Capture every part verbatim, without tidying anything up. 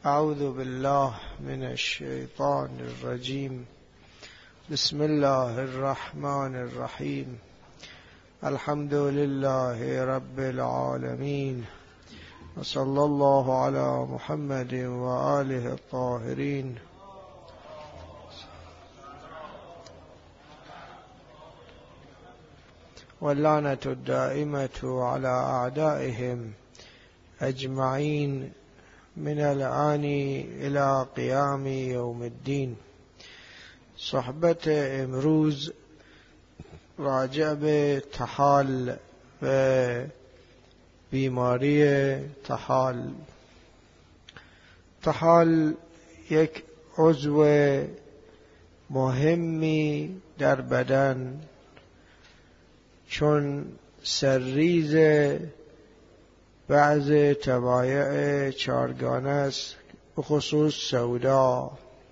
أعوذ بالله من الشيطان الرجيم. بسم الله الرحمن الرحيم. الحمد لله رب العالمين، وصلى الله على محمد وآله الطاهرين. واللعنة الدائمة على أعدائهم أجمعين من الآن إلى قيام يوم الدين. صحبت امروز راجع به طحال و بیماری طحال. طحال یک عضو مهمی در بدن، چون سرریز بعض طبایع چارگانه است، بخصوص سودا،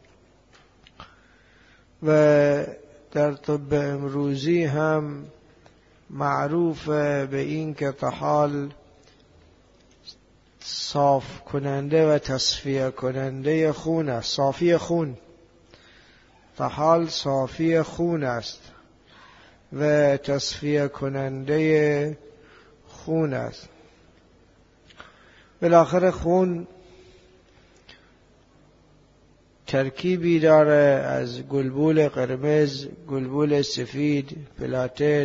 و در طب امروزی هم معروف به این که طحال صاف کننده و تصفیه کننده خون است. صافی خون، طحال صافی خون است و تصفیه کننده خون است. بالاخره خون ترکیبی داره از گلبول قرمز، گلبول سفید، پلاتت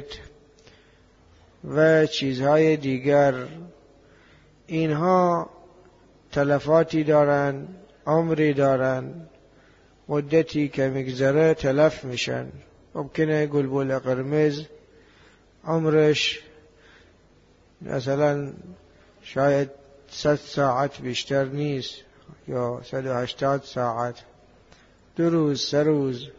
و چیزهای دیگر. اینها تلفاتی دارن، عمری دارن، مدتی که میگذره تلف میشن. ممکنه گلبول قرمز عمرش مثلا شاید صد ساعت بیشتر نیست، یا صد و هشتاد ساعت، دو روز سه روز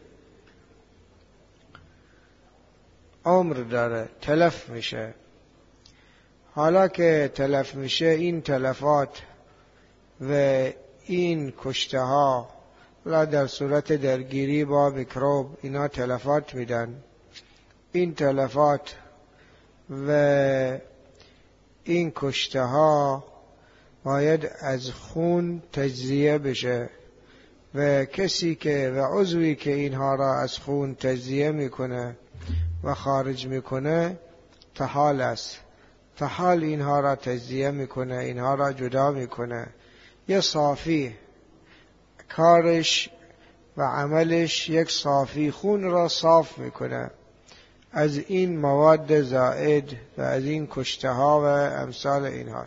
عمر داره، تلف میشه. حالا که تلف میشه، این تلفات و این کشته ها در صورت درگیری با میکروب اینا تلفات میدن. این تلفات و این کشته ها باید از خون تجزیه بشه، و کسی که و عضوی که اینها را از خون تجزیه میکنه و خارج میکنه طحال است. طحال اینها را تجزیه میکنه، اینها را جدا میکنه. یه صافی، کارش و عملش یک صافی، خون را صاف میکنه از این مواد زائد و از این کشته ها و امثال اینها.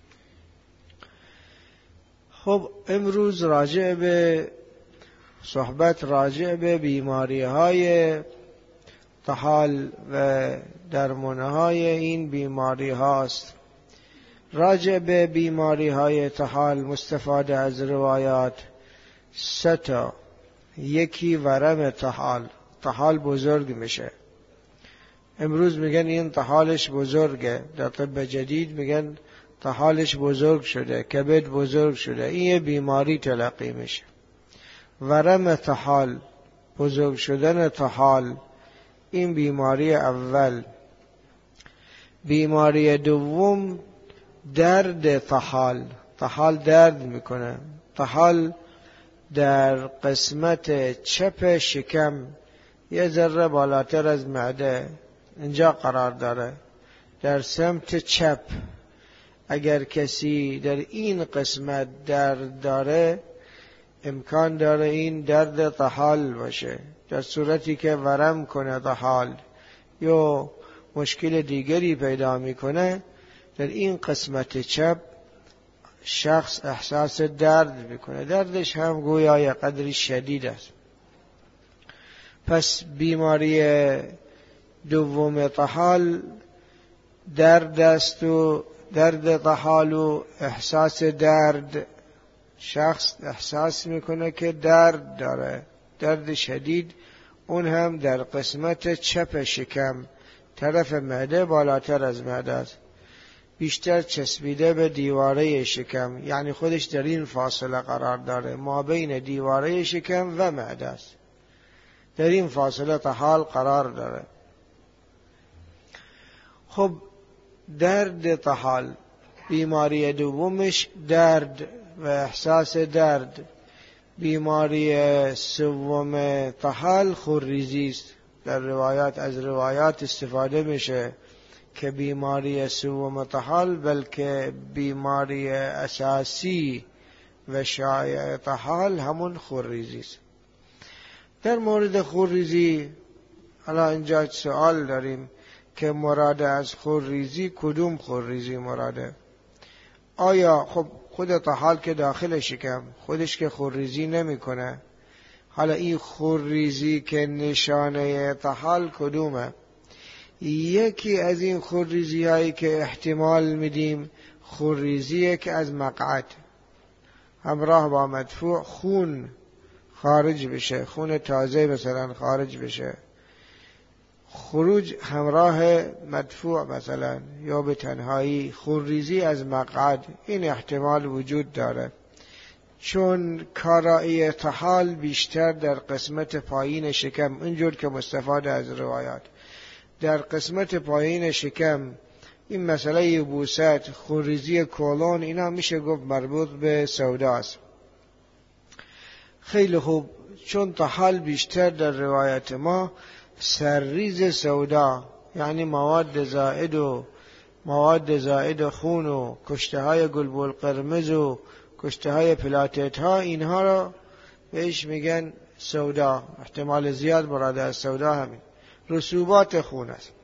خب امروز راجع به صحبت راجع به بیماری های طحال و درمانه های این بیماری هاست. راجع به بیماری های طحال مستفاده از روایات سه تا. یکی ورم طحال، طحال بزرگ میشه. امروز میگن این طحالش بزرگه، در طب جدید میگن طحالش بزرگ شده، کبد بزرگ شده. این یه بیماری تلقی میشه. ورم طحال، بزرگ شدن طحال، این بیماری اول. بیماری دوم درد طحال. طحال درد میکنه. طحال در قسمت چپ شکم، یه ذره بالاتر از معده، اینجا قرار داره، در سمت چپ. اگر کسی در این قسمت درد داره، امکان داره این درد طحال باشه. در صورتی که ورم کنه طحال یا مشکل دیگری پیدا میکنه، در این قسمت چپ شخص احساس درد میکنه. دردش هم گویا یک قدری شدید است. پس بیماری دوم طحال درد است، و درد طحال و احساس درد. شخص احساس میکنه که درد داره، درد شدید، اون هم در قسمت چپ شکم، طرف معده، بالاتر از معده است، بیشتر چسبیده به دیواره شکم، یعنی خودش در این فاصله قرار داره، ما بین دیواره شکم و معده است. در این فاصله طحال قرار داره. خب درد طحال بیماری دومش درد و احساس درد. بیماری سوم طحال خونریزی است. در روایات از روایات استفاده میشه که بیماری سوم طحال بلکه بیماری اساسی و شایع طحال همون خونریزی است. در مورد خونریزی حالا اینجا سوال داریم که مراد از خونریزی کدوم خونریزی مراده؟ آیا خب خود طحال که داخل شکم خودش که خونریزی نمیکنه، حالا این خونریزی که نشانه طحال کدومه؟ یکی از این خونریزی هایی که احتمال میدیم خونریزیه که از مقعد همراه با مدفوع خون خارج بشه، خون تازه مثلا خارج بشه، خروج همراه مدفوع مثلا یا به تنهایی، خونریزی از مقعد، این احتمال وجود داره چون کارایی طحال بیشتر در قسمت پایین شکم، اینجور که مستفاد از روایات در قسمت پایین شکم، این مسئله یبوست، خونریزی کولون، اینا میشه گفت مربوط به سوداست. خیلی خوب، چون طحال بیشتر در روایت ما سرریز سودا، یعنی مواد زائد و مواد زائد خون و کشته های گلبول قرمز و کشته های پلاتت ها، اینها را بهش میگن سودا. احتمال زیاد مراد از سودا همین رسوبات خون است.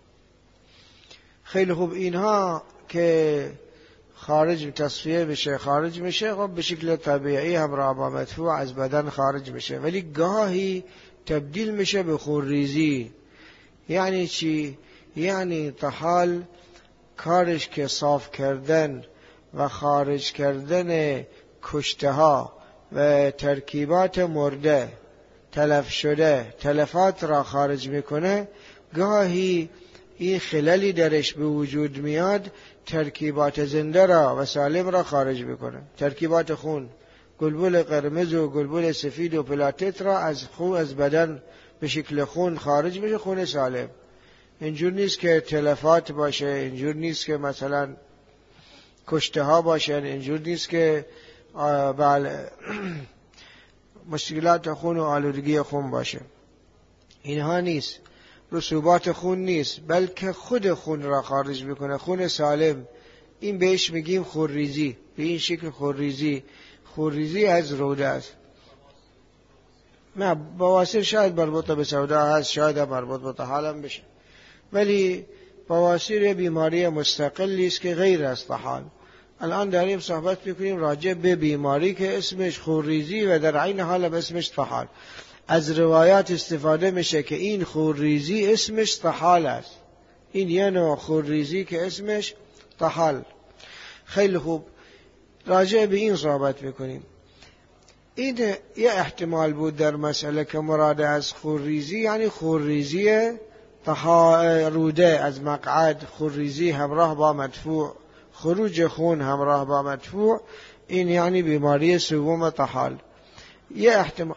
خیلی خوب، اینها که خارج تصفیه بشه خارج میشه، خب به شکل طبیعی همراه با مدفوع از بدن خارج میشه، ولی گاهی تبدیل میشه به خونریزی. یعنی چی؟ یعنی طحال کارش که صاف کردن و خارج کردن کشته ها و ترکیبات مرده تلف شده تلفات را خارج میکنه، گاهی این خللی درش به وجود میاد، ترکیبات زنده را و سالم را خارج میکنه. ترکیبات خون، گلبول قرمز و گلبول سفید و پلاتت را از خون از بدن به شکل خون خارج میشه، خون سالم. اینجور نیست که تلفات باشه، اینجور نیست که مثلا کشته ها باشن، اینجور نیست که بله مشکلات خون و آلودگی خون باشه. اینها نیست، رسوبات خون نیست، بلکه خود خون را خارج میکنه، خون سالم. این بهش میگیم خونریزی. به این شکل خونریزی، خونریزی از روده است. نه، بواسیر شاید مربوط به سودا هست، شاید مربوط به طحال هم بشه، ولی بواسیر بیماری مستقلی است که غیر از طحال. الان داریم صحبت میکنیم راجع به بیماری که اسمش خونریزی و در عین حال به اسمش طحال. از روایات استفاده میشه که این خونریزی اسمش طحال است، این یه نوع خونریزی که اسمش طحال. خیلی خوب، راجع به این صحبت میکنیم. این یه احتمال بود در مسئله که مراد از خونریزی یعنی خونریزی روده از مقعد، خونریزی همراه با مدفوع، خروج خون همراه با مدفوع، این یعنی بیماری سوم طحال. یه احتمال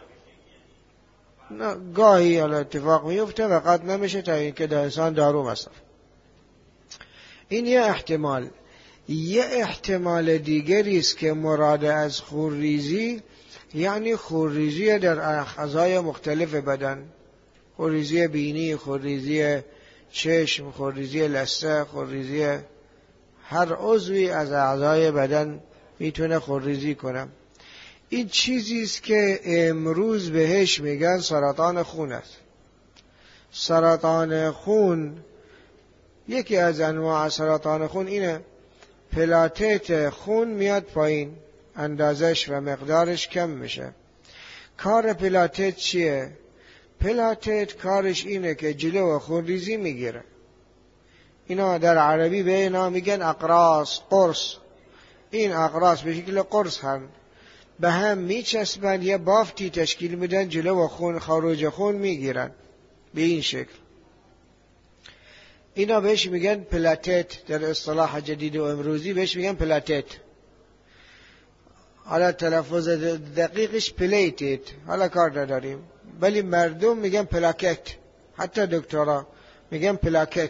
گاهی حالا اتفاق میفته و قد نمیشه تا اینکه در انسان دارو مصرف. این یه احتمال. یه احتمال دیگری است که مراد از خونریزی یعنی خونریزی در اعضای مختلف بدن، خونریزی بینی، خونریزی چشم، خونریزی لثه، خونریزی هر عضوی از اعضای بدن میتونه خونریزی کنه. این چیزی است که امروز بهش میگن سرطان خون است. سرطان خون، یکی از انواع سرطان خون اینه، پلاتت خون میاد پایین، اندازش و مقدارش کم میشه. کار پلاتت چیه؟ پلاتت کارش اینه که جلو خونریزی میگیره. اینا در عربی به اینا میگن اقراص، قرص. این اقراص به شکل قرص هم به هم میچسبن، یه بافتی تشکیل میدن، جلو خون خروج خون میگیرن به این شکل. اینا بهش میگن پلاتت، در اصطلاح جدید و امروزی بهش میگن پلاتت. حالا تلفظ دقیقش پلیتت، حالا کار نداریم، ولی مردم میگن پلاکت، حتی دکترها میگن پلاکت،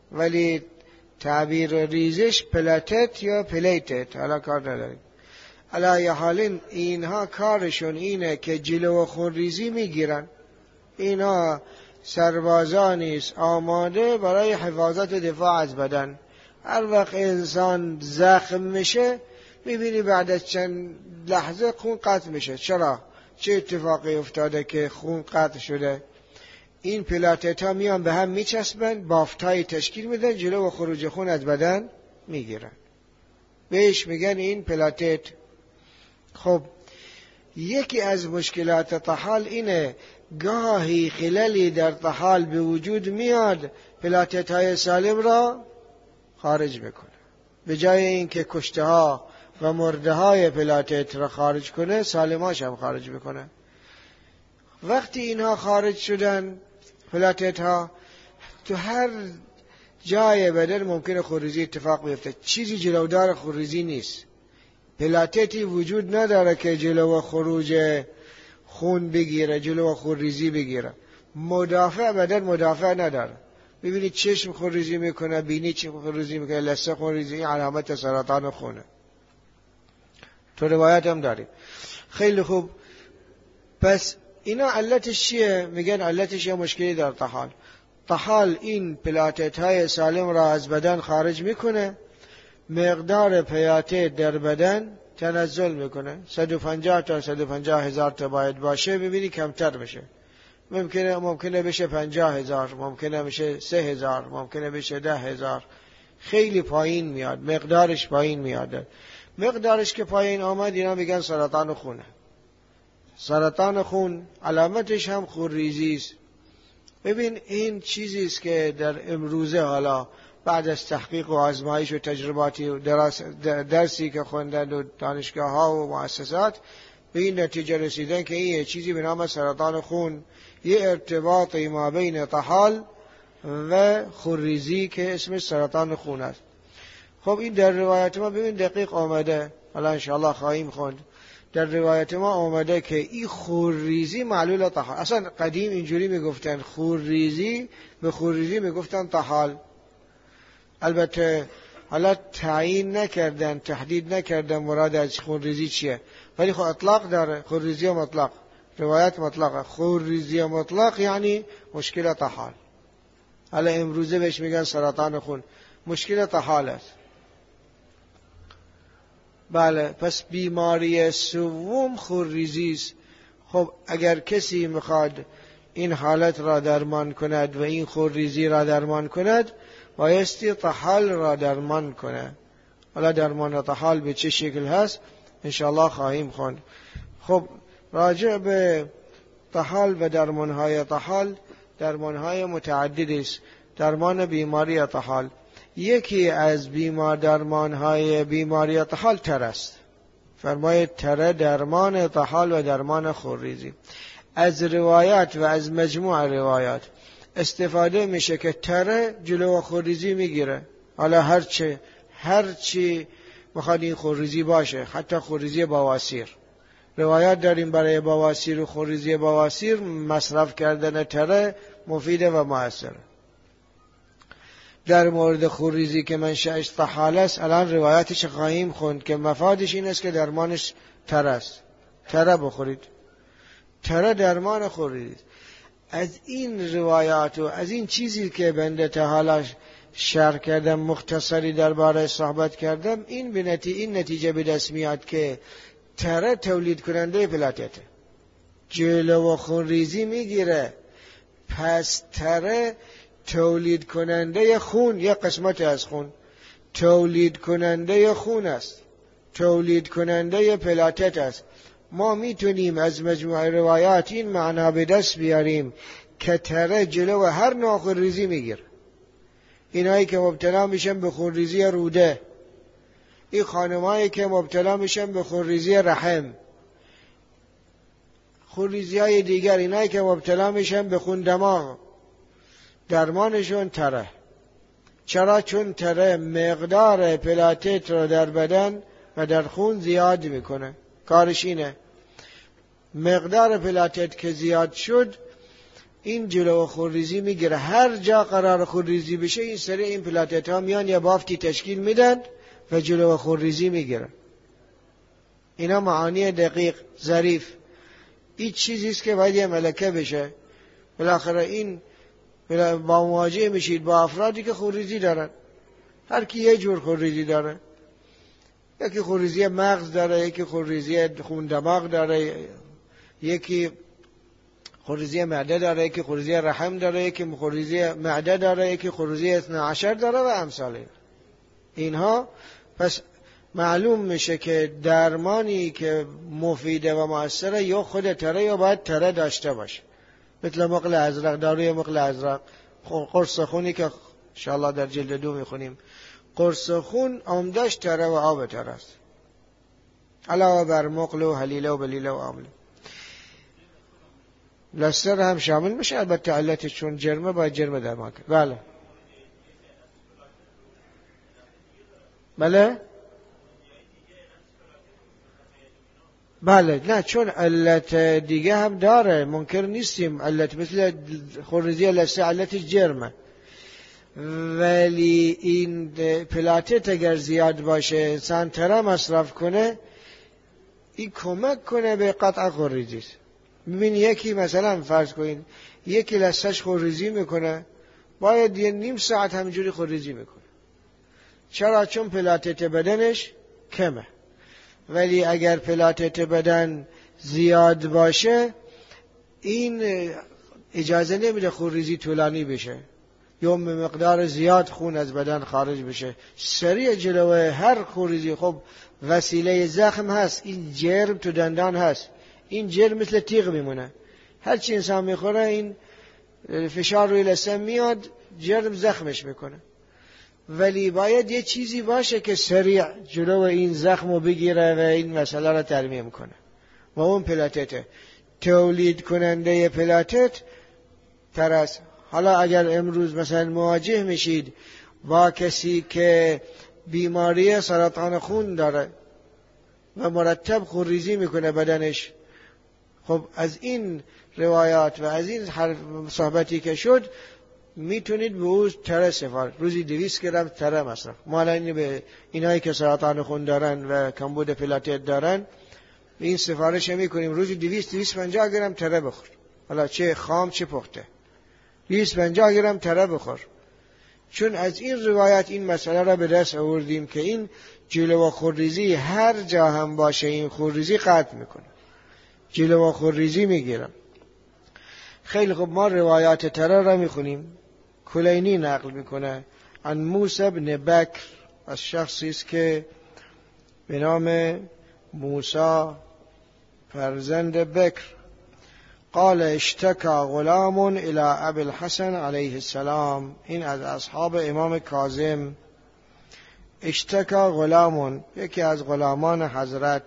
ولی تعبیر ریزش پلاتت یا پلیتت، حالا کار نداریم. علی حال اینها کارشون اینه که جلو خونریزی میگیرن. اینها سربازانی است آماده برای حفاظت و دفاع از بدن. هر وقت انسان زخم میشه میبینی بعد از چند لحظه خون قطع میشه. چرا؟ چه اتفاقی افتاده که خون قطع شده؟ این پلاتت ها میان به هم میچسبن، بافت های تشکیل میدن، جلو و خروج خون از بدن میگیرن. بهش میگن این پلاتت. خب یکی از مشکلات طحال اینه، گاهی خللی در طحال به وجود میاد، پلاتت های سالم را خارج میکنه. به جای اینکه کشته ها و مرده های پلاتت را خارج کنه، سالماش هم خارج میکنه. وقتی اینها خارج شدن پلاتت ها، تو هر جای بدن ممکنه خونریزی اتفاق بیفته. چیزی جلودار خونریزی نیست. پلاتتی وجود نداره که جلو خروج خون بگیره، جلو خونریزی بگیره. مدافع بدن مدافع نداره. ببینید چشم خونریزی میکنه، بینی چشم خونریزی میکنه، لثه خونریزی، این علامت سرطان خونه. تو روایت هم داریم. خیلی خوب. پس اینا علتش چیه؟ میگن علتش یه مشکلی در طحال. طحال این پلاتت های سالم را از بدن خارج میکنه، مقدار پلاتت در بدن تنزل میکنه. صد و پنجاه تا صد و پنجاه هزار تا باید باشه، ببینی کمتر میشه. ممکنه ممکنه بشه پنجاه هزار، ممکنه بشه سه هزار، ممکنه بشه ده هزار. خیلی پایین میاد، مقدارش پایین میاد. مقدارش که پایین آمد اینا میگن سرطان خونه. سرطان خون علامتش هم خونریزی است. ببین این چیزی است که در امروزه حالا بعد از تحقیق و آزمایش و تجرباتی و درس درسی که خوندن و دانشگاه ها و مؤسسات به این نتیجه رسیدن که این چیزی به نام سرطان خون، یه ارتباطی ما بین طحال و خونریزی که اسمش سرطان خون است. خب این در روایت ما ببین دقیق آمده، حالا انشاءالله خواهیم خوند. در روایت ما آمده که این خونریزی معلول طحال. اصلا قدیم اینجوری میگفتن خونریزی، به خونریزی میگفتن طحال. البته حالا تعیین نکردن، تحدید نکردن مراد از خونریزی چیه، ولی خب اطلاق داره. خونریزی مطلق، روایت مطلقه. خونریزی مطلق یعنی مشکل طحال. حالا امروزه بهش میگن سرطان خون، مشکل طحال است. بله، پس بیماری سوم خونریزی است. خب اگر کسی میخواد این حالت را درمان کند و این خونریزی را درمان کند، بایستی طحال را درمان کند. حالا درمان طحال به چه شکل هست انشاءالله خواهیم خوند. خب راجع به طحال و درمانهای طحال، درمانهای متعددی است. درمان بیماری طحال، یکی از بیمار درمانهای بیماری طحال تره است. فرماید تره درمان طحال و درمان خونریزی. از روایات و از مجموع روایات استفاده میشه که تره جلو خونریزی میگیره. حالا هرچه هرچی بخواد این خونریزی باشه، حتی خونریزی بواسیر. روایات داریم برای بواسیر و خونریزی بواسیر مصرف کردن تره مفیده و مؤثره. در مورد خونریزی که منشأش طحال است، الان روایاتش خواهیم خوند که مفادش این است که درمانش تره است. تره بخورید. تره درمان خونریزی. از این روایات و از این چیزی که بنده تا حالا شرح کردم، مختصری درباره صحبت کردم، این به نتیجه این نتیجه به دست میاد که تره تولید کننده پلاتته، جلو خونریزی میگیره. پس تره تولید کننده خون، یک قسمت از خون تولید کننده خون است، تولید کننده پلاتت است. ما میتونیم از مجموع روایات این معنا به دست بیاریم که تره جلو هر نوع خونریزی میگیره. اینایی که مبتلا میشن به خونریزی روده، این خانمایی که مبتلا میشن به خونریزی رحم، خونریزی های دیگر، اینایی که مبتلا میشن به خون دماغ، درمانشون تره. چرا؟ چون تره مقدار پلاتت رو در بدن و در خون زیاد میکنه. کارش اینه، مقدار پلاتت که زیاد شد این جلو خونریزی میگیره. هر جا قرار خونریزی بشه این سری این پلاتت ها میان یا بافتی تشکیل میدن و جلو خونریزی میگیره. اینا معانی دقیق ظریف. این چیزی است که باید یه ملکه بشه. بالاخره این با مواجه میشید با افرادی که خونریزی دارن. هر کی یه جور خونریزی داره. یکی خونریزی مغز داره، یکی خونریزی خون دماغ داره، یکی خونریزی معده داره، یکی خونریزی رحم داره، یکی خونریزی معده داره، یکی خونریزی اثنا عشر داره و امثال اینها. پس معلوم میشه که درمانی که مفیده و مؤثره یا خود تره یا باید تره داشته باشه. مثل مقل ازرق، داروی مقل ازرق، قرص خونی که انشاءالله در جلد دو میخونیم. قرص خون عمدش تره و آب تره است، علاوه بر مقل و حلیله و بلیله و آمله. لستر هم شامل میشه، البته علتش چون جرمه باید جرمه درمان کرد. بله بله بله نه، چون علت دیگه هم داره، منکر نیستیم. علت مثل خونریزی لثه علتش جرمه، ولی این پلاتت اگر زیاد باشه انسان تره مصرف کنه، این کمک کنه به قطع خونریزی. ببین یکی مثلا فرض کنید یکی لثه‌اش خونریزی میکنه، باید یه نیم ساعت همینجوری خونریزی میکنه. چرا؟ چون پلاتت بدنش کمه. ولی اگر پلاتت بدن زیاد باشه این اجازه نمیده خونریزی طولانی بشه یا مقدار زیاد خون از بدن خارج بشه. سریع جلوه هر خونریزی. خب وسیله زخم هست، این جرم تو دندان هست، این جرم مثل تیغ میمونه. هر چی انسان میخوره این فشار روی لثه میاد، جرم زخمش میکنه. ولی باید یه چیزی باشه که سریع جلو این زخم رو بگیره و این مسئله رو ترمیم کنه و اون پلاتته. تولید کننده پلاتت ترس. حالا اگر امروز مثلا مواجه میشید با کسی که بیماری سرطان خون داره و مرتب خونریزی میکنه بدنش، خب از این روایات و از این صحبتی که شد میتونید به او تره سفارش، روزی دویست گرم تره مصرف. ما الان به اینایی که سرطان خون دارن و کمبود پلاتت دارن این سفارش میکنیم، روزی دویست دویست و پنجاه گرم تره بخور. حالا چه خام چه پخته، دویست و پنجاه گرم تره بخور. چون از این روایت این مسئله را به دست آوردیم که این جلو خونریزی هر جا هم باشه این خونریزی قطع میکنه، جلو خونریزی میگیرم. خیلی خوب، ما روایات تره را میخونیم. کلینی نقل میکنه عن موسی بن بکر، از شخصی است که به نام موسی فرزند بکر، قال اشتکا غلام الى ابی الحسن علیه السلام. این از اصحاب امام کاظم. اشتکا غلام، یکی از غلامان حضرت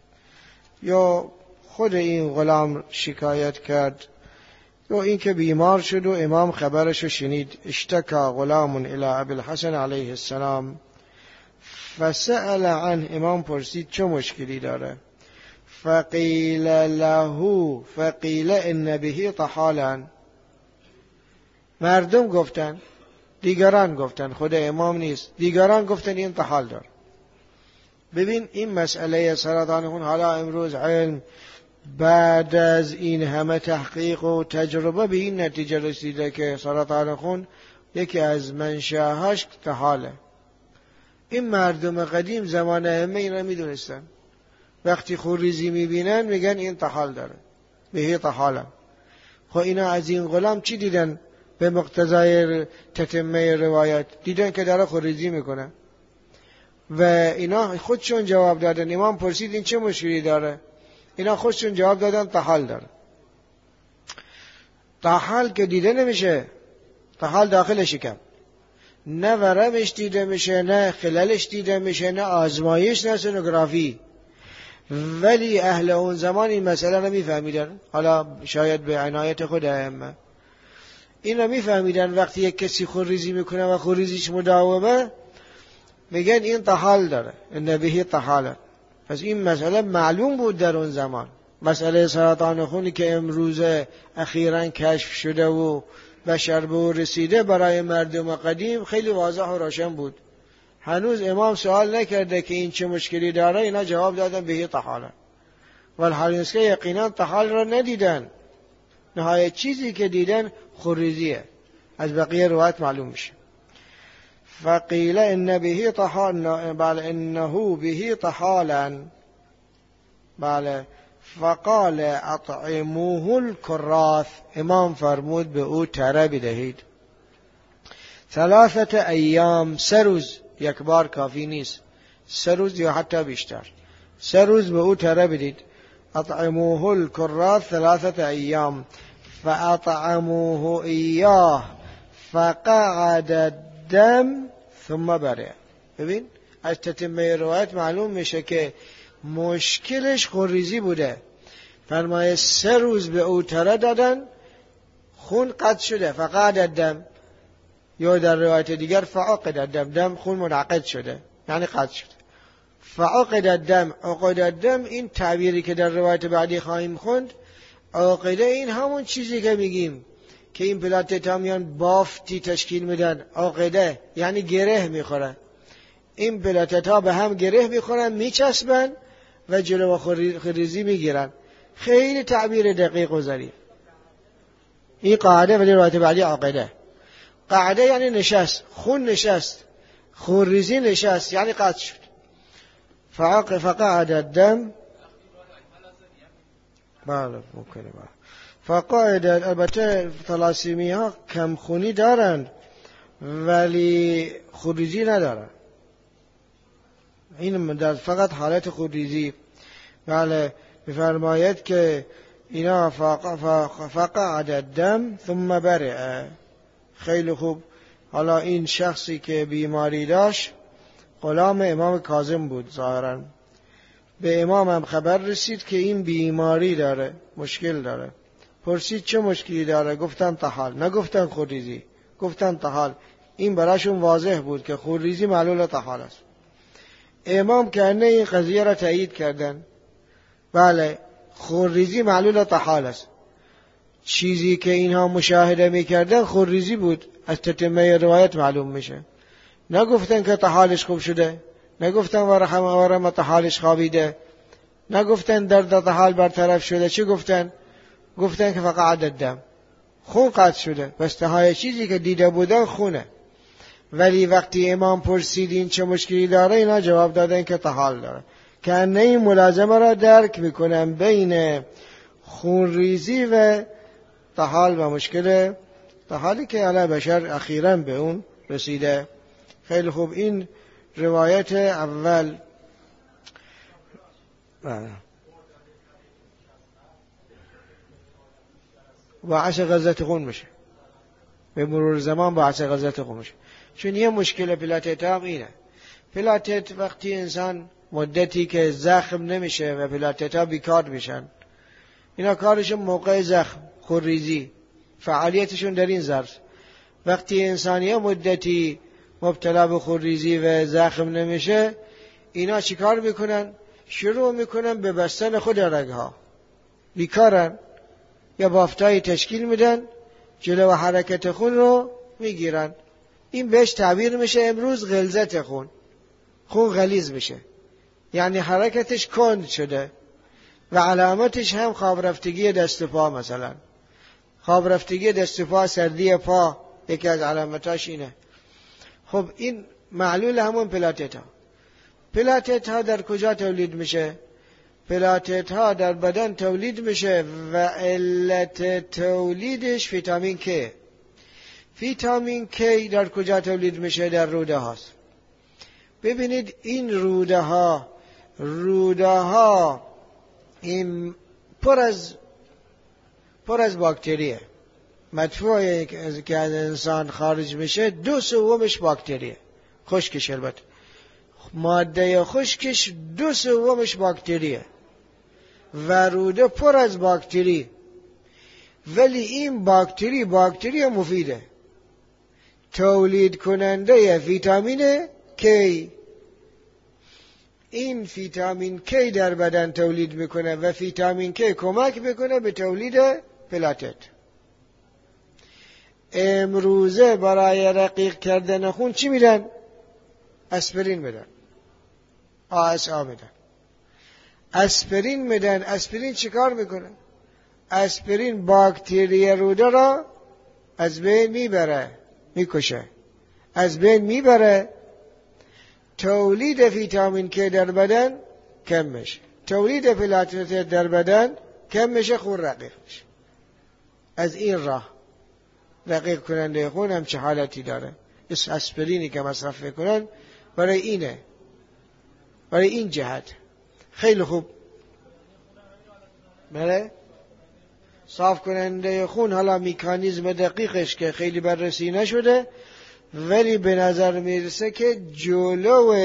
یا خود این غلام شکایت کرد یا این که بیمار شد و امام خبرشو شنید. اشتکا غلام الی ابی الحسن علیه السلام فسأل عن، امام پرسید چه مشکلی داره. فقیل له فقیل ان به طحالا، مردم گفتن، دیگران گفتن، خود امام نیست، دیگران گفتن این طحال داره. ببین این مسئله سرطان خون حالا امروز علم بعد از این همه تحقیق و تجربه به این نتیجه رسیده که سرطان خون یکی از منشأهاش طحاله. این مردم قدیم زمان همه این را می دونستن. وقتی خونریزی می بینن میگن این طحال داره، بهی طحاله. خب اینا از این غلام چی دیدن؟ به مقتضای تتمه روایت دیدن که داره خونریزی میکنه و اینا خودشون جواب دادن. امام پرسید این چه مشکلی داره؟ اینا خودشون جواب دادن طحال داره. طحال که دیده نمیشه، طحال داخل شکم، نه ورمش دیده میشه، نه خلالش دیده میشه، نه آزمایش، نه سونوگرافی. ولی اهل اون زمان این مسئله رو میفهمیدن. حالا شاید به عنایت خود ائمه این رو میفهمیدن. وقتی یک کسی خونریزی میکنه و خونریزیش مداومه میگن این طحال داره، ان به طحالا. پس این مسئله معلوم بود در اون زمان. مسئله سرطان خونی که امروزه اخیراً کشف شده و بشر به او رسیده برای مردم قدیم خیلی واضح و روشن بود. هنوز امام سوال نکرده که این چه مشکلی داره، اینا جواب دادن بهی طحاله. والحال که یقینا طحال را ندیدن، نهایت چیزی که دیدن خریزیه، از بقیه روایت معلوم میشه. فقیل ان بهی طحال، بله انه بهی طحالا، بله فقال اطعموه الکراث، امام فرمود به او تره بدهید. ثلاثه ایام، سه روز، یک بار کافی نیست، سه روز یا حتی بیشتر، سه روز به او تره بدید. اطعموه الکراث ثلاثه ایام فاطعموه ایاه فقعد الدم ثم برئ. ببین از تتمه روایت معلوم میشه که مشکلش خونریزی بوده. فرمایه سه روز به او تره دادن، خون قطع شده، فقعد الدم، یا در روایت دیگر فعقد الدم، دم خون منعقد شده یعنی قطع شده. فعقد الدم، عقد الدم، این تعبیری که در روایت بعدی خواهیم خوند، عقده این همون چیزی که میگیم که این پلاتت ها میان بافتی تشکیل میدن، عقده یعنی گره میخورن، این پلاتت ها به هم گره میخورن، میچسبن و جلو خریزی میگیرن. خیلی تعبیر دقیق و ظریف. این قاعده ولی روایت بعدی عقده. قاعده یعنی نشست، خون نشست، خونریزی نشست یعنی قطع شد. فعق فقعد الدم، بله ممکنه بله. فقاعد، البته تلاسیمی ها کم خونی دارند ولی خونریزی ندارند، این در فقط حالت خونریزی. بله بفرماید که اینا فقعد الدم ثم برئ. خیلی خوب. حالا این شخصی که بیماری داشت غلام امام کاظم بود ظاهرا، به امام هم خبر رسید که این بیماری داره، مشکل داره. پرسید چه مشکلی داره؟ گفتن طحال، نگفتن خونریزی، گفتن طحال. این براشون واضح بود که خونریزی معلول طحال است. امام کنه این قضیه را تایید کردن، بله خونریزی معلول طحال است. چیزی که اینها مشاهده میکردن خونریزی بود، از تتمه روایت معلوم میشه. نگفتن که طحالش خوب شده، نگفتن ورحم ورحم طحالش خوابیده، نگفتن درد طحال برطرف شده. چی گفتن؟ گفتن که فقعد الدم، خون قطع شده. بس نهایت چیزی که دیده بودن خونه. ولی وقتی امام پرسید این چه مشکلی داره، اینا جواب دادن که طحال داره. که انه این ملازمه را درک میکنن بین خونریزی و طحال و مشکل طحالی که علی بشر اخیراً به اون رسیده. خیلی خوب. این روایت اول. باعث غلظت خون میشه، به مرور زمان باعث غلظت خون میشه. چون یه مشکل پلاتت هم اینه، پلاتت وقتی انسان مدتی که زخم نمیشه و پلاتت ها بیکار میشن، اینا کارشون موقع زخم، خونریزی، فعالیتشون در این ظرف. وقتی انسانی مدتی مبتلا به خونریزی و زخم نمیشه، اینا چیکار میکنن؟ شروع میکنن به بستن خود رگها، بیکارن، یا بافتایی تشکیل میدن، جلو حرکت خون رو میگیرن. این بهش تعبیر میشه امروز غلظت خون. خون غلیظ میشه یعنی حرکتش کند شده و علامتش هم خواب رفتگی دست پا. مثلا خواب رفتگی دست پا، سردی پا، یکی از علامتاش اینه. خب این معلول همون پلاتت ها. پلاتت ها در کجا تولید میشه؟ پلاتت ها در بدن تولید میشه و علت تولیدش ویتامین کی. ویتامین کی در کجا تولید میشه؟ در روده هاست. ببینید این روده ها روده ها این پر از پر از باکتریه. مدفوعی که از انسان خارج میشه دو سومش باکتریه. خشکش البته، ماده خشکش دو سومش باکتریه و روده پر از باکتری. ولی این باکتری باکتری مفیده، تولید کننده ویتامین کی. این ویتامین کی در بدن تولید میکنه و ویتامین کی کمک میکنه به تولید پلاتت. امروزه برای رقیق کردن خون چی میدن؟ اسپرین بدن، آ اس آ میدن، اسپرین میدن. اسپرین چیکار میکنه؟ اسپرین باکتری روده را از بین میبره، میکشه، از بین میبره. تولید ویتامین که در بدن کم میشه، تولید پلاتلت در بدن کم میشه، خون رقیق میشه. از این راه رقیق کننده خون هم چه حالتی داره. اسپرینی که مصرف میکنن برای اینه، برای این جهت. خیلی خوب. بله، صاف کننده خون حالا میکانیزم دقیقش که خیلی بررسی نشده، ولی به نظر میرسه که جلو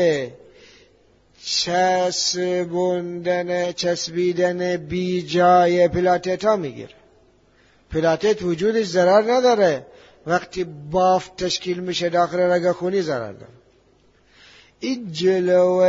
چسبوندن چسبیدن بی جای پلاتت ها میگیره. پلاتت وجودش ضرر نداره، وقتی بافت تشکیل میشه داخل رگ خونی ضرر داره. این جلو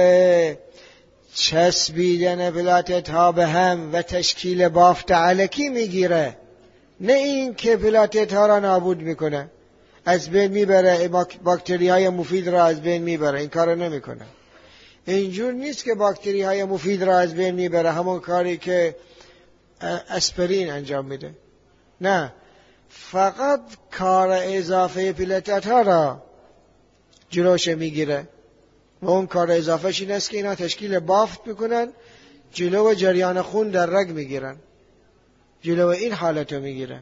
چسبیدن پلاتت ها به هم و تشکیل بافت علکی میگیره، نه این که پلاتت ها را نابود میکنه، از بین میبره، باکتری های مفید را از بین میبره. این کار نمیکنه. اینجور نیست که باکتری های مفید را از بین میبره، همون کاری که اسپرین انجام میده. نه، فقط کار اضافه پلاتت ها را جلوش میگیره و اون کار اضافهش این است که اینا تشکیل بافت میکنن، جلو جریان خون در رگ میگیرن، جلو این حالتو میگیره.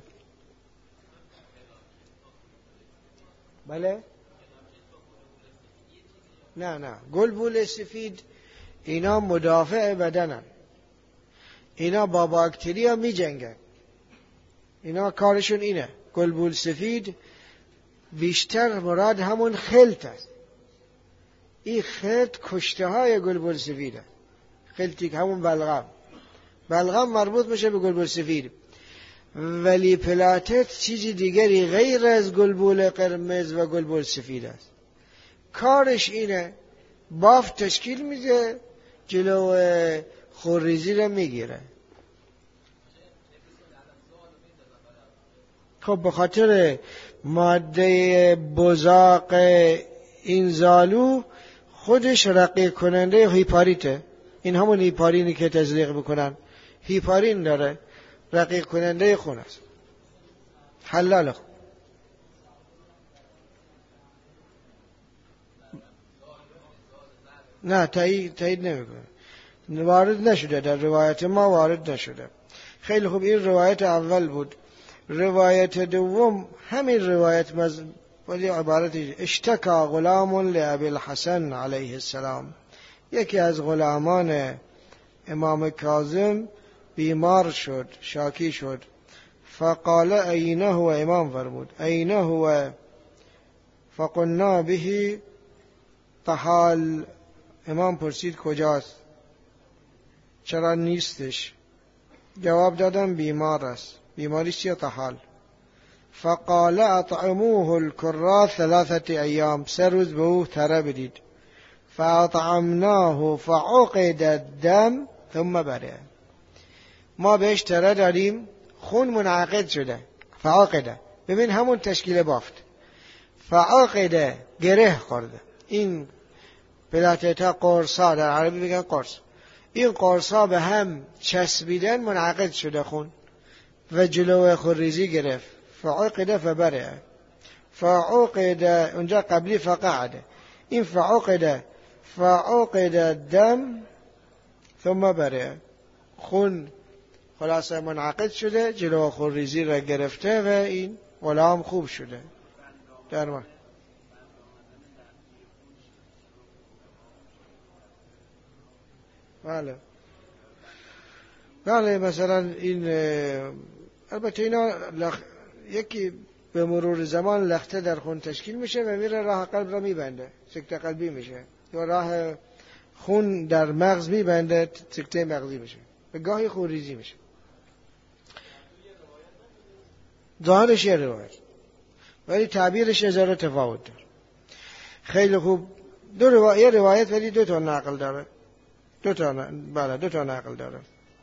بله؟ نه نه، گلبول سفید اینا مدافع بدنن، اینا با باکتریا می جنگن، اینا کارشون اینه. گلبول سفید بیشتر مراد همون خلط است. این خلط کشته های گلبول سفیده، خلطی که همون بلغم، بلغم مربوط میشه به گلبول سفید. ولی پلاتت چیزی دیگری غیر از گلبول قرمز و گلبول سفید است. کارش اینه بافت تشکیل میده، جلو خونریزی رو میگیره. خب به خاطر ماده بزاق این زالو خودش رقیق کننده هیپاریته. این همون هیپارینی که تزریق میکنن، هیپارین داره، رقیق کننده خون است، حلال خون. نه، تایید تایید نمیکنه، وارد نشده، در روایت ما وارد نشده. خیلی خوب، این روایت اول بود. روایت دوم همین روایت مز... ولی عبارتی اشتکا غلام لابی الحسن علیه السلام، یکی از غلامان امام کاظم بیمار شد، شاکی شد. فقال اینه هو، امام فرمود اینه هو، فقلنا به طحال. امام پرسید کجاست، چرا نیستش؟ جواب دادم بیمار است. بیماریش چیه؟ طحال. فقال اطعموه الكرا ثلاثه ایام، سه روز به او تره بدید. فاطعمناه فعقد الدم ثم برئ. ما بهش تره دادیم، خون منعقد شده. فعقد، ببین همون تشکیل بافت. فعقد، گره خورده. این پلاتتا قرصا، در عربی بگن قرص، این قرصا به هم چسبیدن، منعقد شده خون و جلو خونریزی گرفت. فعقد فبرئ. فعقد اونجا قبلی فقعد، این فعقد فعقد الدم ثم برئ. خون خلاصه منعقد شده، جلو خونریزی را گرفته و این غلام خوب شده. درمان بله بله. مثلا این البته اینا لخ... یکی به مرور زمان لخته در خون تشکیل میشه و میره راه قلب را میبنده، سکته قلبی میشه، یا راه خون در مغز میبنده، سکته مغزی میشه، به گاهی خونریزی میشه. ظاهرش یه روایت ولی تعبیرش هزار تفاوت داره. خیلی خوب. دو روایت، یه روایت ولی دو تا نقل داره. دو تا ن... بله دو تا نقل داره.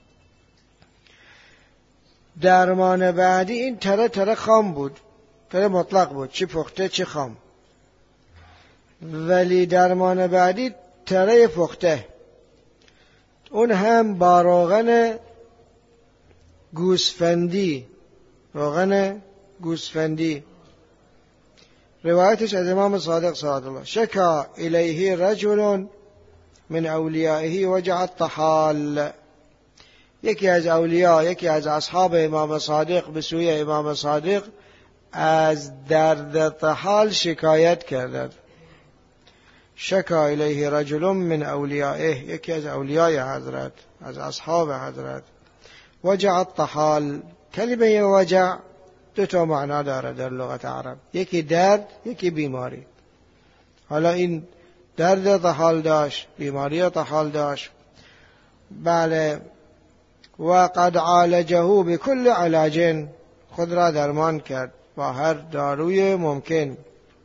درمان بعدی این تره تره خام بود، تره مطلق بود، چه پخته چه خام. ولی درمان بعدی تره پخته، اون هم با روغن گوسفندی، روغن گوسفندی. روایتش از امام صادق صادق الله: شکا الیه رجل من اولیائه وجع الطحال. یکی از اولیاء، یکی از اصحاب امام صادق به سوی امام صادق از درد طحال شکایت کردند. شکا الیه رجل من اولیائه، یکی از اولیای حضرت، از اصحاب حضرت. وجع الطحال، کلمه وجع دو تا معنا داره در لغت عرب، یکی درد، یکی بیماری. حالا این درد طحال داشت، بیماری طحال داشت. بله. و قد عالجه بكل علاج، خود را درمان کرد با هر داروی ممکن.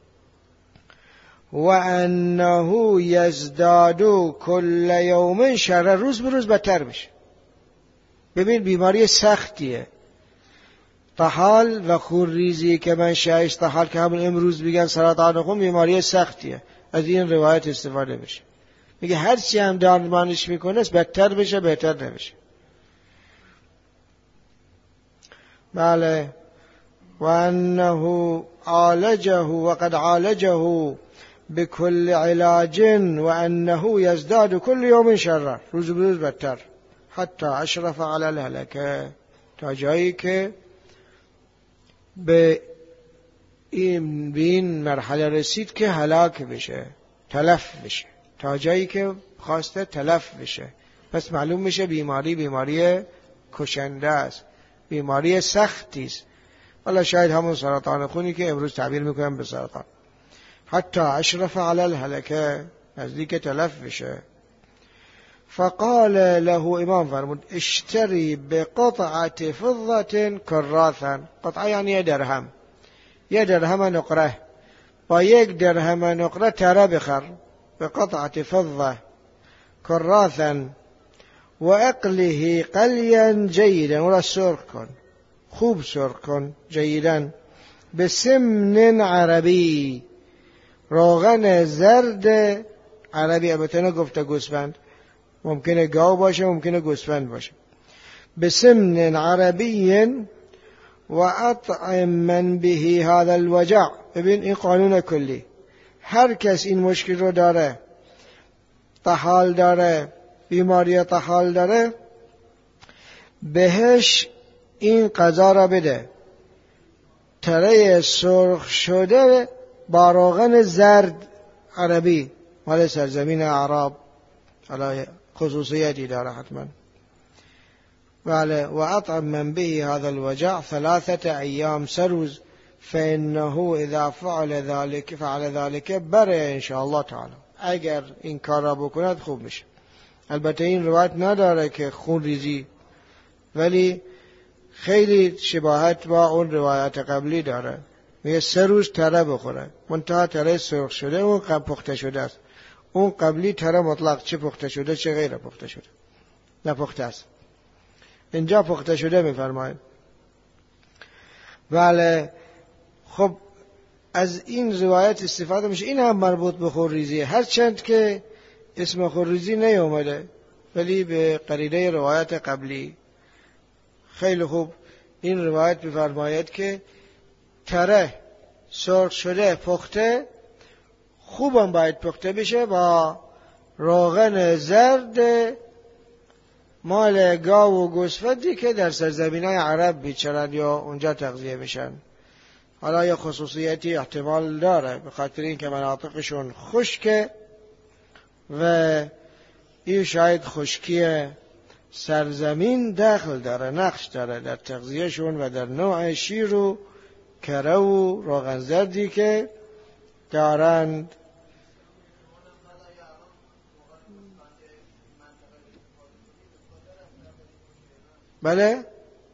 و انه یزداد کل یوم شر، روز به روز بدتر میشه. ببین بیماری سختیه، طحال و خونریزی که من شایش طحال که همون امروز بگن سرطان خون، بیماری سختیه. از این روایت استفاده میشه، میگه هر چی هم درمانش میکنه بدتر بشه، بهتر نمیشه. بله. و انه عالجه و قد عالجه بكل علاج و انه یزداد کل یوم شر، روز به روز بدتر. حتی اشرف علی الهلکه، تا جایی که به این بین مرحله رسید که هلاک بشه، تلف بشه، تا جایی که خواسته تلف بشه. پس معلوم میشه بیماری بیماری کشنده است، بیماری سختی است. والا شاید همون سرطان خونی که امروز تعبیر میکنم به سرطان. حتی اشرف علی الهلکه، نزدیک تلف بشه. فقال له، امام فرمود: اشتری بقطعه فضة کراثا. قطعه یعنی یه درهم، یه درهم نقره، با یک درهم نقره تره بخر. بقطعه فضة کراثا و اقله قلیا جیدا، و را سرخ کن، خوب سرخ کن، جیدا. بسمن عربی، روغن زرد عربی. البته نگفته گوسفند، ممکنه گاو باشه، ممکنه گوسفند باشه. بسمن عربی و اطعم من به هذا الوجع. ببین این قانون کلی، هر کس این مشکل رو داره، طحال داره، بیماری طحال داره، بهش این غذا را بده: تره سرخ شده با روغن زرد عربی، مال سرزمین اعراب، حالا خصوصیتی داره حتما. بله. و اطعم من به هذا الوجع ثلاثه ایام، سروز. فانه اذا فعل ذلك فعل ذلك بره ان شاء الله تعالی. اگر این کار را بکند خوب میشه. البته این روایت نداره که خون ریزی، ولی خیلی شباهت با اون روایت قبلی داره. میگه سه روز تره بخوره، منتها تره سرخ شده، اون قبل پخته شده است. اون قبلی تره مطلق، چه پخته شده چه غیر پخته شده، نه پخته است. اینجا پخته شده میفرماید. بله. خب از این روایت استفاده میشه. این هم مربوط به خونریزی، هرچند که اسم خونریزی نیومده، ولی به قرینه روایت قبلی. خیلی خوب. این روایت میفرماید که تره سرخ شده پخته، خوبم باید پخته بشه با روغن زرد مال گاو و گوسفندی که در سرزمینای عرب بیچرن یا اونجا تغذیه میشن. حالا یه خصوصیتی احتمال داره، به خاطر این که مناطقشون خشکه و این شاید خشکی سرزمین دخل داره، نقش داره در تغذیهشون و در نوع شیر و کره و روغن زردی که دارند. بله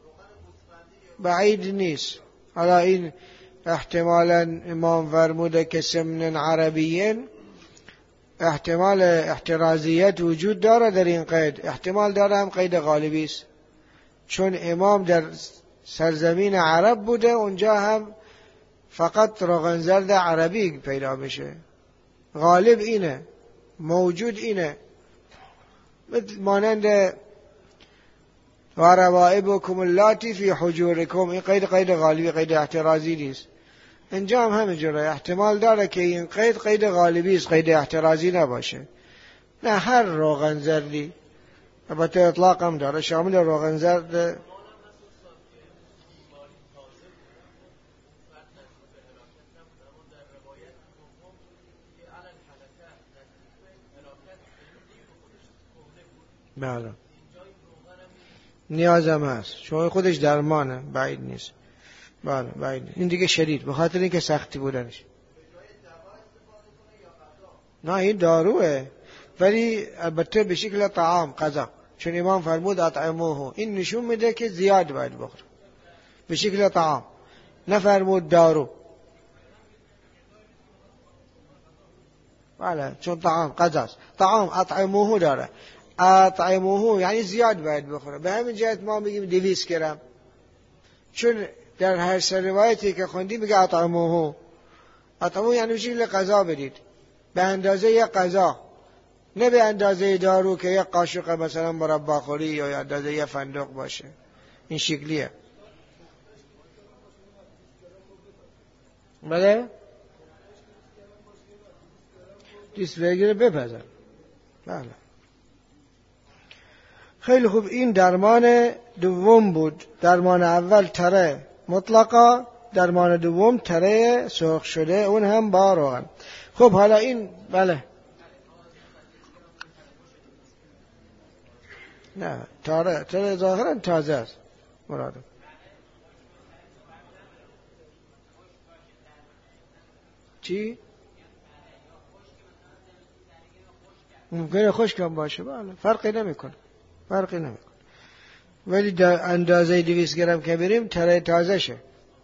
بعید نیست. حالا این احتمالا امام فرموده که سمن عربیین، احتمال احترازیت وجود داره در این قید، احتمال داره هم قید غالبی است، چون امام در سرزمین عرب بوده، اونجا هم فقط روغن زرد عربی پیدا میشه. غالب اینه، موجود اینه. مانند و ربائبکم اللاتی فی حجورکم، این قید قید غالبی، قید احترازی نیست. اینجا هم همینجوره، احتمال داره که این قید قید غالبی است، قید احترازی نباشه. نه هر روغن زردی، البته اطلاق هم داره، شامل روغن زرد. بله نیازم هست، چون خودش درمانه، بعید نیست. بله بعید نیست. این دیگه شدید، به خاطر اینکه سختی بودنش. نه این داروه، ولی البته به شکل طعام، غذا، چون امام فرمود اطعموه، این نشون میده که زیاد باید بخوره به شکل طعام، نفرمود دارو. بله چون طعام غذاست، طعام اطعموه داره، اطعموه یعنی زیاد باید بخوره. به همین جهت ما میگیم دویست گرم، چون در هر سر روایتی که خوندی میگه اطعموه. اطعموه یعنی به شکل غذا بدید، به اندازه یک غذا، نه به اندازه دارو که یک قاشق مثلا مربا خوری یا اندازه یک فندق باشه. این شکلیه. بله دیست بگیره بپزن. بله خیلی خوب. این درمان دوم بود. درمان اول تره مطلقا، درمان دوم تره سرخ شده، اون هم با روغن. خب حالا این بله نه تره تره ظاهرا تازه است مرادم. چی؟ ممکنه خشک هم باشه. بله فرقی نمیکنه، فرقی نمیکنه. ولی در اندازه دویست گرم که بریم تره تازه شه.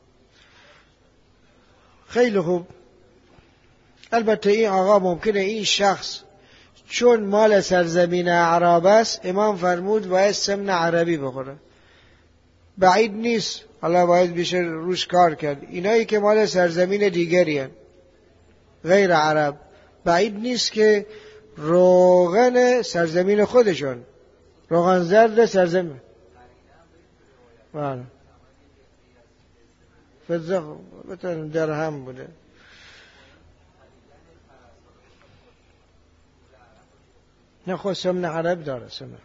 خیلی خوب. البته این آقا ممکنه این شخص چون مال سرزمین اعراب است، امام فرمود باید سمن عربی بخوره. بعید نیست، حالا باید بشه روش کار کرد. اینایی که مال سرزمین دیگری هن غیر عرب، بعید نیست که روغن سرزمین خودشون، روغن زرد سرزمین، بله فضه بتن درهم بوده. نه خود سمن عرب داره سمن.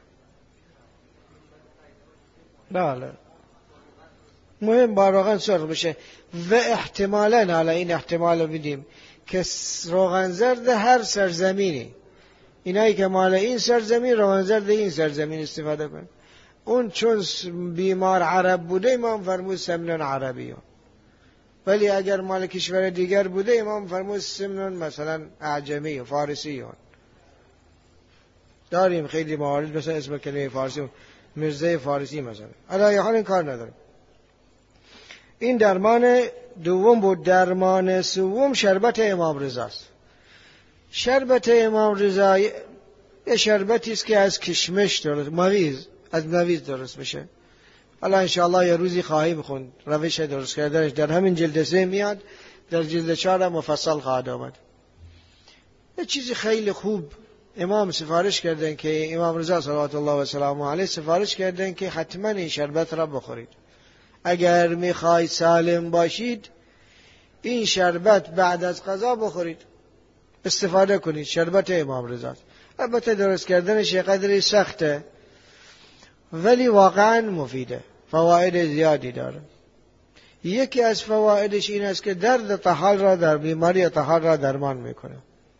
بله مهم با روغن سرخ بشه. و احتمالاً، حالا این احتمال رو بدیم که روغن زرد هر سرزمینی، اینایی که مال این سرزمین روغن زرد این سرزمین استفاده کن. اون چون بیمار عرب بوده امام فرمود سمن عربی، ولی اگر مال کشور دیگر بوده امام فرمود سمن مثلا اعجمی و فارسی. داریم خیلی موارد، مثلا اسم کلمه فارسی مرزه فارسی مثلا. الان حال این کار ندارم. این درمان دوم بود. درمان سوم شربت امام رضا است. شربت امام رضا یه شربتی است که از کشمش درست، مویز، از مویز درست میشه. حالا انشاءالله یه روزی خواهیم خوند روش درست کردنش، در همین جلد سه میاد، در جلد چهار مفصل خواهد آمد. یه چیزی خیلی خوب امام سفارش کردن که امام رضا صلوات الله و سلامه علیه سفارش کردن که حتما این شربت را بخورید. اگر میخواید سالم باشید این شربت بعد از غذا بخورید، استفاده کنید. شربت امام رضا. البته درست کردنش یه قدری سخته ولی واقعا مفیده، فواید زیادی داره. یکی از فوایدش این است که درد طحال را، در بیماری طحال را درمان میکنه.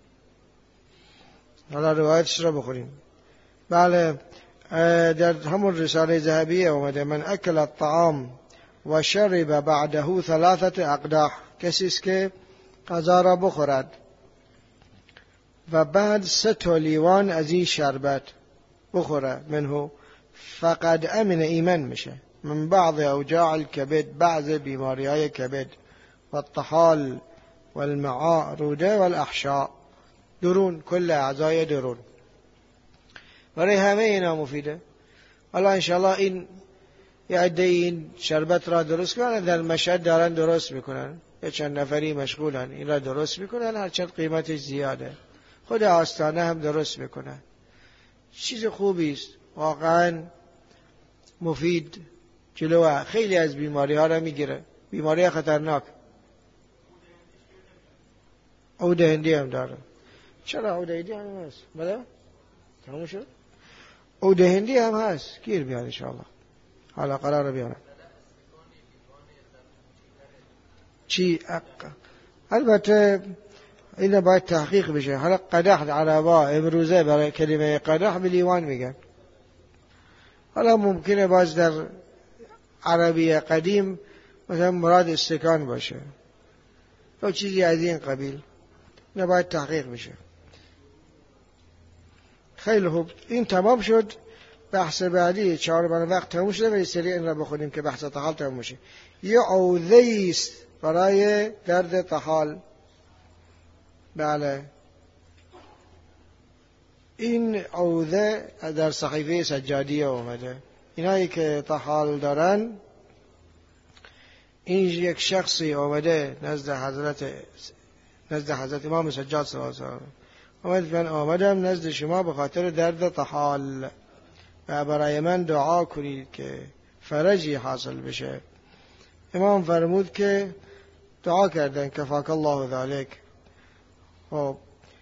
حالا روایتش را بخوریم. بله در همون رساله ذهبیه اومده من اکل الطعام و شرب بعده ثلاثه اقداح، کسی است که غذا را بخورد و بعد سه تا لیوان از این شربت بخوره منه، فقد امن ایمن میشه من بعض اوجاع الكبد، بعض بیماری های کبد و الطحال و المعاروده و الاحشاء، درون، کل اعضای درون. برای همه اینا مفیده. حالا انشاءالله این یه عده این شربت را درست کنن، در مشهد دارن درست میکنن. یه چند نفری مشغولن این را درست میکنن، هرچند قیمتش زیاده. خود آستانه هم درست میکنن. چیز خوبی است، واقعا مفید، جلو خیلی از بیماری ها را میگیره، بیماری خطرناک. عود هندی هم داره. چرا عود هندی هم هست؟ بله؟ تموم شد؟ عود هندی هم هست، گیر بیاد انشاءالله. حالا قرار بیارم. چی؟ البته این باید تحقیق بشه. حالا قدح عربا امروزه برای کلمه قدح به لیوان میگن. حالا ممکنه باز در عربی قدیم مثلا مراد استکان باشه یا چیزی از این قبیل. این باید تحقیق بشه. خیلی خوب، این تمام شد. بحث بعدی چهار من وقت تموم شده، ولی سریع این را بخونیم که بحث طحال تموم شه. یه عوضه است برای درد طحال. بله، این عوضه در صحیفه سجادیه اومده. اینایی که طحال دارن، این یک شخصی اومده نزد حضرت نزد حضرت امام سجاد صلی الله علیه و آمد من آمدم نزد شما به خاطر درد طحال و برای من دعا کنید که فرجی حاصل بشه. امام فرمود که دعا کردن کفاک الله ذلك. خب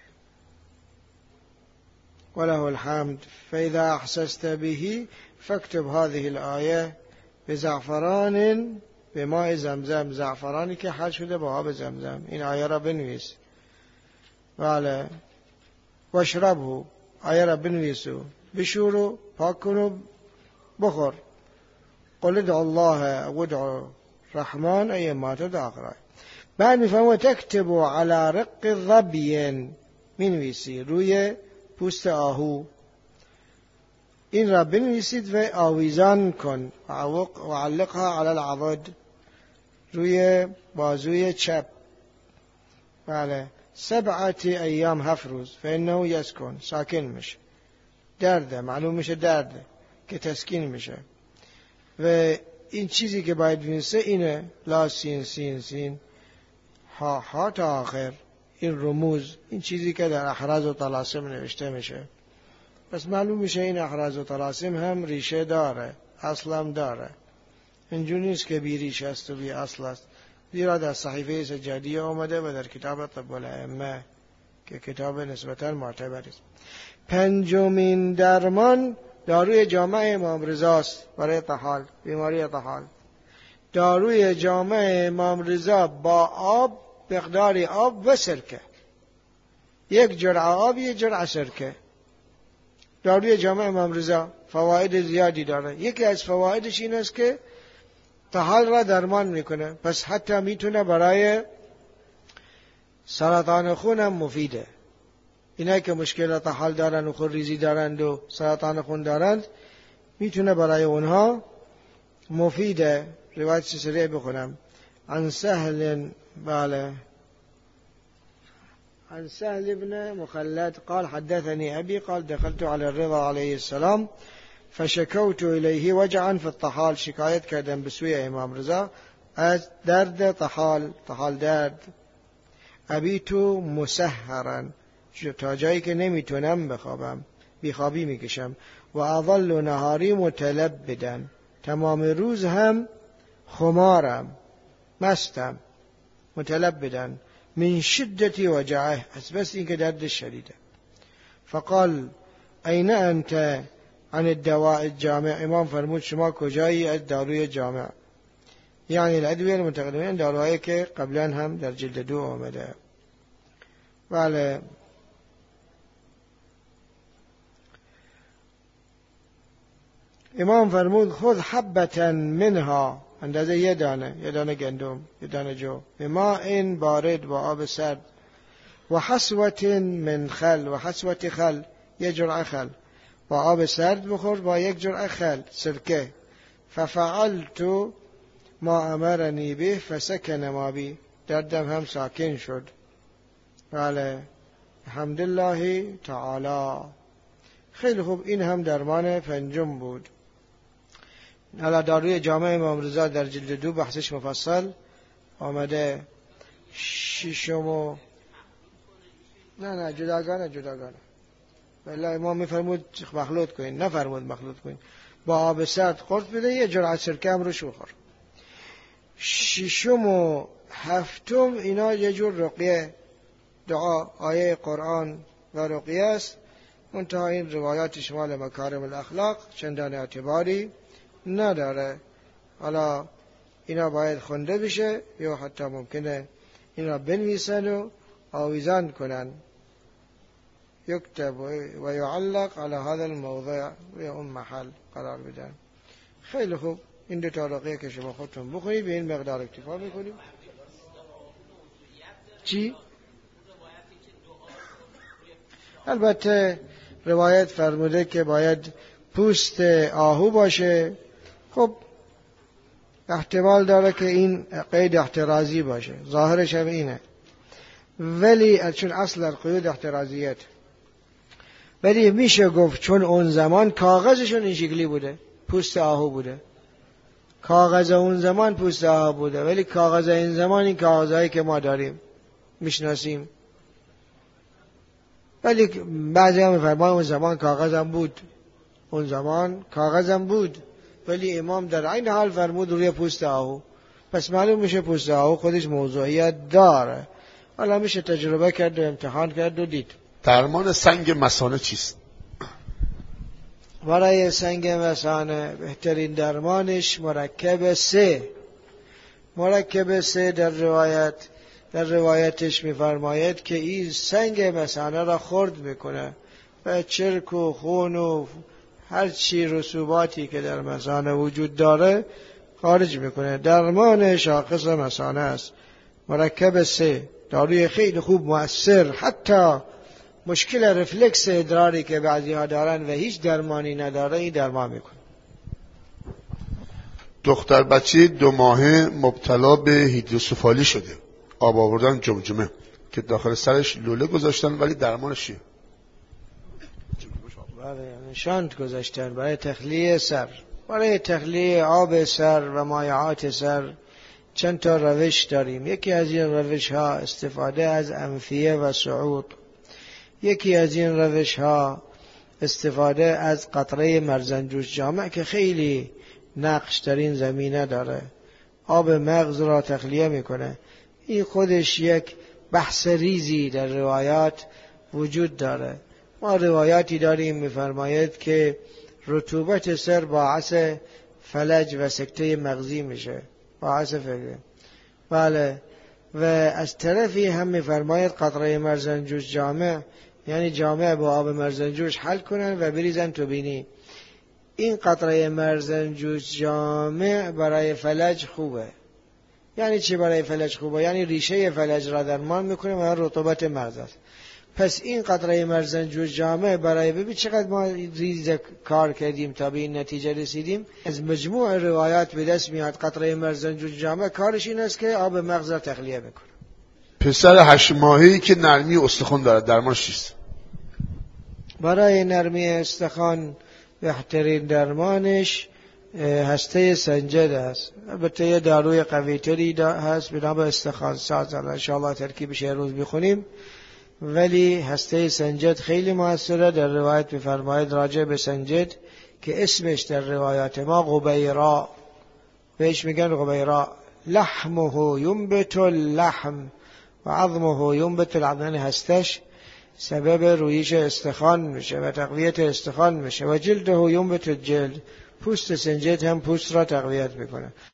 وله الحمد. فإذا أحسست به فاكتب هذه الآية بزعفران بماء زمزم. زعفرانی که حل شده با آب زمزم. این آیه را بنویس. بله. واشربه. آیه را بنویسو، بشورو، پاک کنو، بخور. قل ادعو الله و ادعو رحمان ای ما تدعو. بعد میفهمو تکتب على رق الظبی، مینویسی روی پوست آهو. این را بنویسید و آویزان کن و علقها على العضد، روی بازوی چپ. بله. سبعت ایام، هفت روز. فانه یسکن، ساکن میشه. درده، معلوم میشه درده که تسکین میشه. و این چیزی که باید بنویسه اینه، لا سین سین سین ها ها تا آخر. این رموز، این چیزی که در احراز و طلاسم نوشته میشه. پس معلوم میشه این احراز و طلاسم هم ریشه داره، اصلم داره. اینجور نیست که بی ریشه است و بی اصل است. زیرا در صحیفه سجادیه آمده و در کتاب طب الائمه که کتاب نسبتاً معتبری است. پنجمین درمان داروی جامع امام رضا است برای طحال، بیماری طحال. داروی جامع امام رضا با آب، مقداری آب و سرکه. یک جرعه آب، یک جرعه سرکه. داروی جامع امام رضا فواید زیادی داره. یکی از فوایدش این است که طحال را درمان میکنه. پس حتی میتونه برای سرطان خون هم مفیده. اینایی که مشکل طحال دارن و خونریزی دارند و سرطان خون دارند، میتونه برای اونها مفیده. روایت سریع بخونم. عن سهل بله عن سهل ابن مخلد قال حدثني أبي قال دخلت على الرضا عليه السلام فشكوت إليه وجعا في الطحال. شکایت کردم به سوی امام رضا از درد طحال، طحال درد. ابیت مسهرا، تا جایی که نمیتونم بخوابم، بیخوابی میکشم. و اظل نهاری متلبدا، تمام روز هم خمارم، مستم. متلبدا من شدت وجعه، از بس اینکه درد شدیده. فقال این انت عن الدواء الجامع. امام فرمود شما کجایی از داروی جامع؟ یعنی الادویه المتقدمین، داروهایی که قبلا هم در جلد دو آمده. بله. امام فرمود خذ حبتا منها، اندازه یه دانه، یه دانه گندم، یه دانه جو، بماء بارد، با آب سرد، و حسوة من خل، و حسوة خل، یه جرعه خل، با آب سرد بخور، با یک جرعه خل سرکه. ففعلت ما امرنی به فسکن ما بی، دردم هم ساکن شد. بله. الحمدلله تعالی. خیلی خوب، این هم درمان پنجم بود. حالا داروی جامع امام رضا در جلد دو بحثش مفصل آمده. ششم و نه نه جداگانه جداگانه بله امام میفرمود مخلوط کنین، نفرمود مخلوط کنین. با آب سرد قرص بده، یه جرعه سرکه هم روش بخور. ششم و هفتم اینا یه جور رقیه، دعا، آیه قرآن و رقیه است. منتها این روایات شمال مکارم الاخلاق چندان اعتباری نداره. حالا اینا باید خونده بشه یا حتی ممکنه اینا بنویسن و آویزان کنن، یکتب و یعلق على هذا الموضع و اون محل قرار بدن. خیلی خوب، این دو تا رقیه که شما خودتون بخونید به این مقدار اکتفا میکنیم. چی؟ البته روایت فرموده که باید پوست آهو باشه. خب احتمال داره که این قید احترازی باشه، ظاهرش هم اینه، ولی چون اصل القیود احترازیت، ولی میشه گفت چون اون زمان کاغذشون این شکلی بوده، پوست آهو بوده. کاغذ اون زمان پوست آهو بوده، ولی کاغذ این زمان این کاغذهایی که ما داریم میشناسیم. ولی بعضی هم میفرمایم اون زمان کاغذم بود، اون زمان کاغذم بود، ولی امام در این حال فرمود روی پوست آهو. پس معلوم میشه پوست آهو خودش موضوعیت داره. حالا میشه تجربه کرد و امتحان کرد و دید. درمان سنگ مثانه چیست؟ برای سنگ مثانه بهترین درمانش مرکب سه. مرکب سه در روایت در روایتش میفرماید که این سنگ مثانه را خرد میکنه و چرک و خون و هر چی رسوباتی که در مثانه وجود داره خارج میکنه. درمان شاخص مثانه است مرکب سه. داروی خیلی خوب مؤثر، حتی مشکل رفلکس ادراری که بعضی ها دارن و هیچ درمانی نداره این درمان میکنه. دختر بچه دو ماهه مبتلا به هیدروسفالی شده، آب آوردن جمجمه که داخل سرش لوله گذاشتن، ولی درمانش چیه؟ برای شانت گذاشتن برای تخلیه سر. برای تخلیه آب سر و مایعات سر چند تا روش داریم. یکی از این روش ها استفاده از انفیه و صعود. یکی از این روش ها استفاده از قطره مرزنجوش جامع که خیلی نقش در این زمینه داره، آب مغز را تخلیه میکنه. این خودش یک بحث ریزی در روایات وجود داره. ما روایاتی داریم میفرماید که رطوبت سر باعث فلج و سکته مغزی میشه، باعث فکر. بله، و از طرفی هم میفرماید قطره مرزنجوش جامع، یعنی جامع با آب مرزنجوش حل کنن و بریزن تو بینی. این قطره مرزنجوش جامع برای فلج خوبه. یعنی چی برای فلج خوبه؟ یعنی ریشه فلج را درمان میکنه و رطوبت مغز است. پس این قطره مرزنجوش جامع برای ببین چقدر ما ریز کار کردیم تا به این نتیجه رسیدیم. از مجموع روایات به دست میاد قطره مرزنجوش جامع کارش این است که آب مغز را تخلیه میکنه. پسر هشت ماهه‌ای که نرمی استخوان داره درمانش چیست؟ برای نرمی استخوان بهترین درمانش هسته سنجد است. البته یه داروی قوی تری هست به نام استخوان ساز، ان شاء الله ترکیبش یه روز میخونیم، ولی هسته سنجد خیلی موثره. در روایت میفرماید راجع به سنجد که اسمش در روایات ما غبیرا، بهش میگن غبیرا، لحمه ینبت اللحم و عظمه ینبت العظم، هستش سبب رویش استخوان میشه و تقویت استخوان میشه و جلده ینبت الجلد، پوست سنجد هم پوست را تقویت میکنه.